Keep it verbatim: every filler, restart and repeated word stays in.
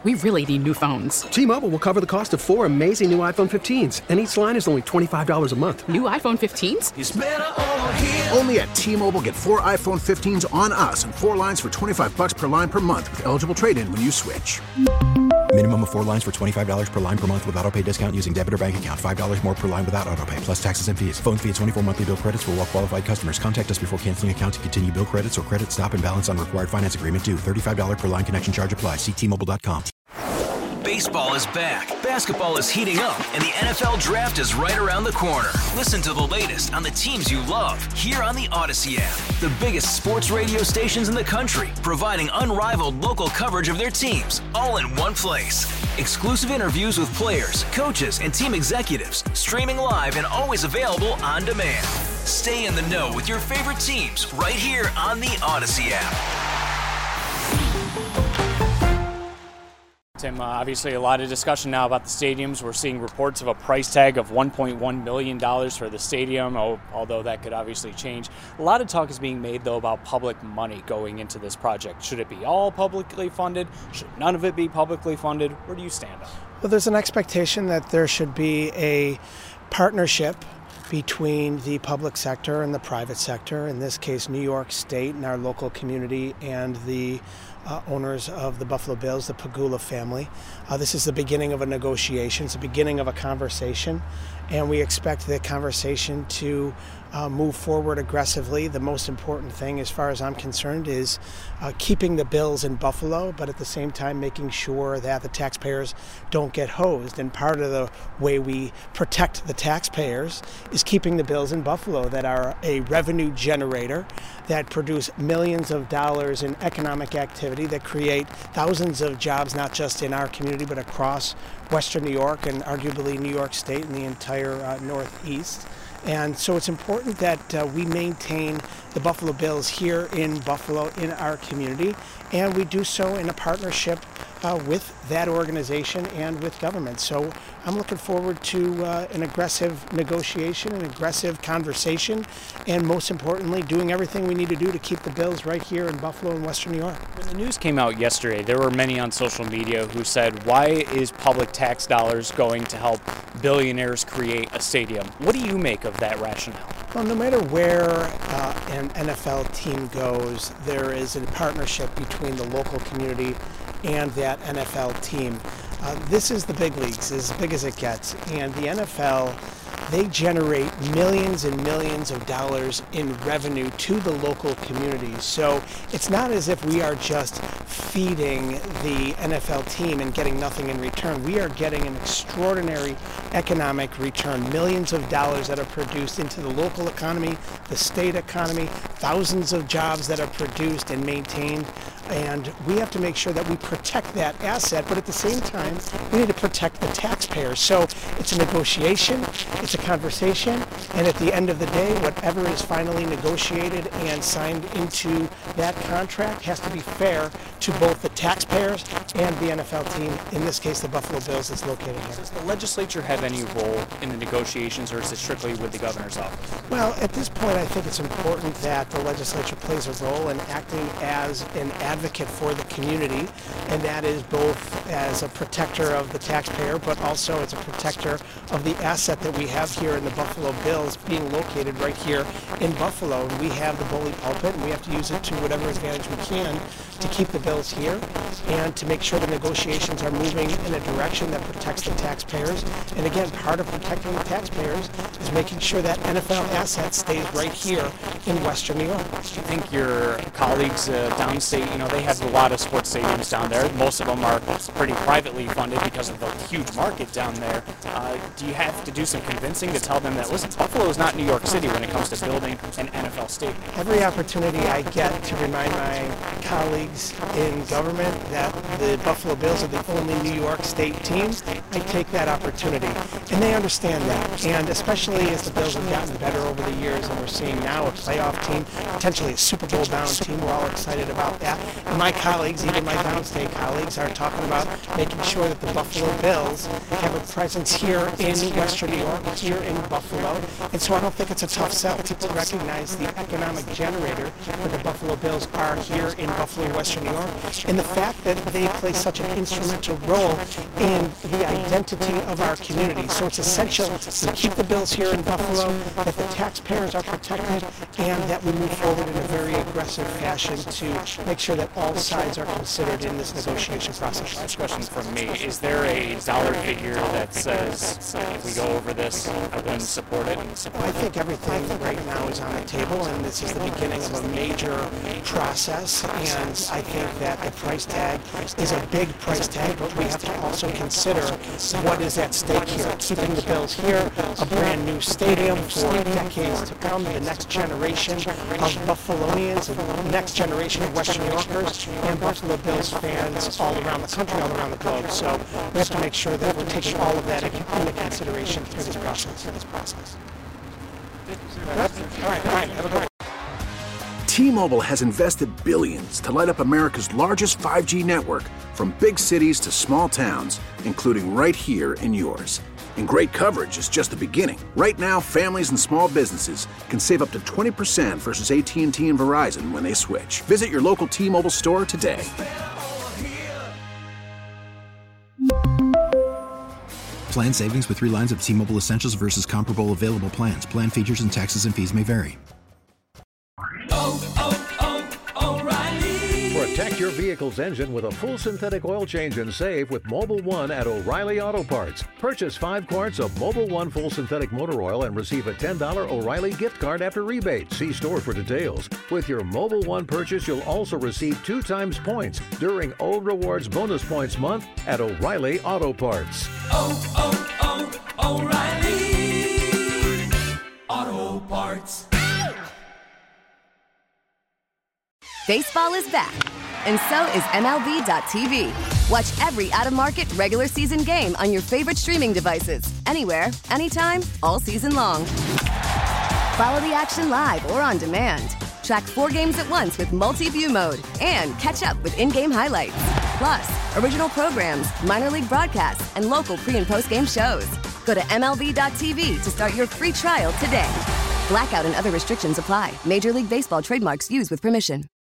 We really need new phones. T-Mobile will cover the cost of four amazing new iPhone fifteens, and each line is only twenty-five dollars a month. New iPhone fifteens? It's better over here. Only at T-Mobile, get four iPhone fifteens on us and four lines for twenty-five dollars per line per month with eligible trade-in when you switch. Minimum of four lines for twenty-five dollars per line per month with autopay discount using debit or bank account. five dollars more per line without autopay, plus taxes and fees. Phone fee at twenty-four monthly bill credits for well-qualified customers. Contact us before canceling account to continue bill credits or credit stop and balance on required finance agreement due. thirty-five dollars per line connection charge applies. See T Mobile dot com. Baseball is back, basketball is heating up, and the N F L Draft is right around the corner. Listen to the latest on the teams you love here on the Odyssey app. The biggest sports radio stations in the country, providing unrivaled local coverage of their teams, all in one place. Exclusive interviews with players, coaches, and team executives, streaming live and always available on demand. Stay in the know with your favorite teams right here on the Odyssey app. Tim, uh, obviously a lot of discussion now about the stadiums. We're seeing reports of a price tag of one point one million dollars for the stadium, oh, although that could obviously change. A lot of talk is being made, though, about public money going into this project. Should it be all publicly funded? Should none of it be publicly funded? Where do you stand on it? Well, there's an expectation that there should be a partnership between the public sector and the private sector, in this case New York State and our local community and the uh, owners of the Buffalo Bills, the Pegula family. Uh, this is the beginning of a negotiation, it's the beginning of a conversation, and we expect the conversation to uh, move forward aggressively. The most important thing, as far as I'm concerned, is uh, keeping the Bills in Buffalo, but at the same time making sure that the taxpayers don't get hosed. And part of the way we protect the taxpayers is keeping the Bills in Buffalo, that are a revenue generator, that produce millions of dollars in economic activity, that create thousands of jobs, not just in our community, but across Western New York and arguably New York State and the entire uh, Northeast. And so it's important that uh, we maintain the Buffalo Bills here in Buffalo, in our community, and we do so in a partnership uh, with that organization and with government. So I'm looking forward to uh, an aggressive negotiation, an aggressive conversation, and most importantly, doing everything we need to do to keep the Bills right here in Buffalo and Western New York. When the news came out yesterday, there were many on social media who said, why is public tax dollars going to help billionaires create a stadium? What do you make of that rationale? Well, no matter where uh, an N F L team goes, there is a partnership between the local community and that N F L team. Uh, this is the big leagues, as big as it gets, and the N F L, they generate millions and millions of dollars in revenue to the local communities. So it's not as if we are just feeding the N F L team and getting nothing in return. We are getting an extraordinary economic return, millions of dollars that are produced into the local economy, the state economy, thousands of jobs that are produced and maintained. And we have to make sure that we protect that asset, but at the same time, we need to protect the taxpayers. So it's a negotiation, it's a conversation, and at the end of the day, whatever is finally negotiated and signed into that contract has to be fair to both the taxpayers and the N F L team, in this case the Buffalo Bills that's located here. Does the legislature have any role in the negotiations, or is it strictly with the governor's office? Well, at this point, I think it's important that the legislature plays a role in acting as an advocate for the community, and that is both as a protector of the taxpayer, but also as a protector of the asset that we have here in the Buffalo Bills, being located right here in Buffalo. And we have the bully pulpit, and we have to use it to whatever advantage we can to keep the Bills here and to make sure the negotiations are moving in a direction that protects the taxpayers. And again, part of protecting the taxpayers is making sure that N F L asset stays right here in Western New York. Do you think your colleagues uh, downstate, you know, they have a lot of sports stadiums down there. Most of them are pretty privately funded because of the huge market down there. Uh, do you have to do some convincing to tell them that, listen, Buffalo is not New York City when it comes to building an N F L stadium? Every opportunity I get to remind my colleagues in government that the Buffalo Bills are the only New York State team, I take that opportunity. And they understand that. And especially as the Bills have gotten better over the years, and we're seeing now a playoff team, potentially a Super Bowl bound team, we're all excited about that. And my colleagues, even my downstate colleagues, are talking about making sure that the Buffalo Bills have a presence here in Western New York, here in Buffalo. And so I don't think it's a tough sell to recognize the economic generator that the Buffalo Bills are here in Buffalo, Western New York, and the fact that they play such an instrumental role in the identity of our community. So it's essential to keep the Bills here in Buffalo, that the taxpayers are protected, and that we move forward in a very aggressive fashion to make sure that all sides are considered in this negotiation process. Last question from me. Is there a dollar figure that says if we go over this, I wouldn't support it? I think everything right now is on the table, and this is the beginning of a major process, and I think that the price tag is a big price tag, but we have to also consider what is at stake here. Keeping the Bills here, a brand new stadium for decades to come, the next generation of Buffalonians, the next generation of Western New Yorkers, and Buffalo Bills fans all around the country, all around the globe. So we have to make sure that we're taking all of that into consideration through this process. Through this process. All right, all right, have a good one. T-Mobile has invested billions to light up America's largest five G network, from big cities to small towns, including right here in yours. And great coverage is just the beginning. Right now, families and small businesses can save up to twenty percent versus A T and T and Verizon when they switch. Visit your local T-Mobile store today. Plan savings with three lines of T-Mobile Essentials versus comparable available plans. Plan features and taxes and fees may vary. Oh, oh, oh, O'Reilly. Protect your vehicle's engine with a full synthetic oil change and save with Mobil one at O'Reilly Auto Parts. Purchase five quarts of Mobil one full synthetic motor oil and receive a ten dollars O'Reilly gift card after rebate. See store for details. With your Mobil one purchase, you'll also receive two times points during O Rewards Bonus Points Month at O'Reilly Auto Parts. Oh, oh, oh, O'Reilly Auto Parts. Baseball is back, and so is M L B dot T V. Watch every out-of-market regular season game on your favorite streaming devices, anywhere, anytime, all season long. Follow the action live or on demand. Track four games at once with multi-view mode and catch up with in-game highlights. Plus, original programs, minor league broadcasts, and local pre- and post-game shows. Go to M L B dot T V to start your free trial today. Blackout and other restrictions apply. Major League Baseball trademarks used with permission.